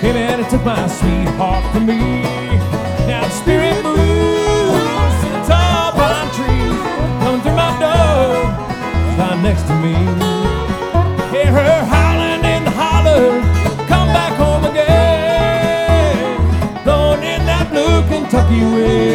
Amen, it took my sweetheart from me. Now the spirit moves to the tall pine trees, coming through my door, lying next to me. Hear her howling in the holler, come back home again, blowing in that blue Kentucky wind.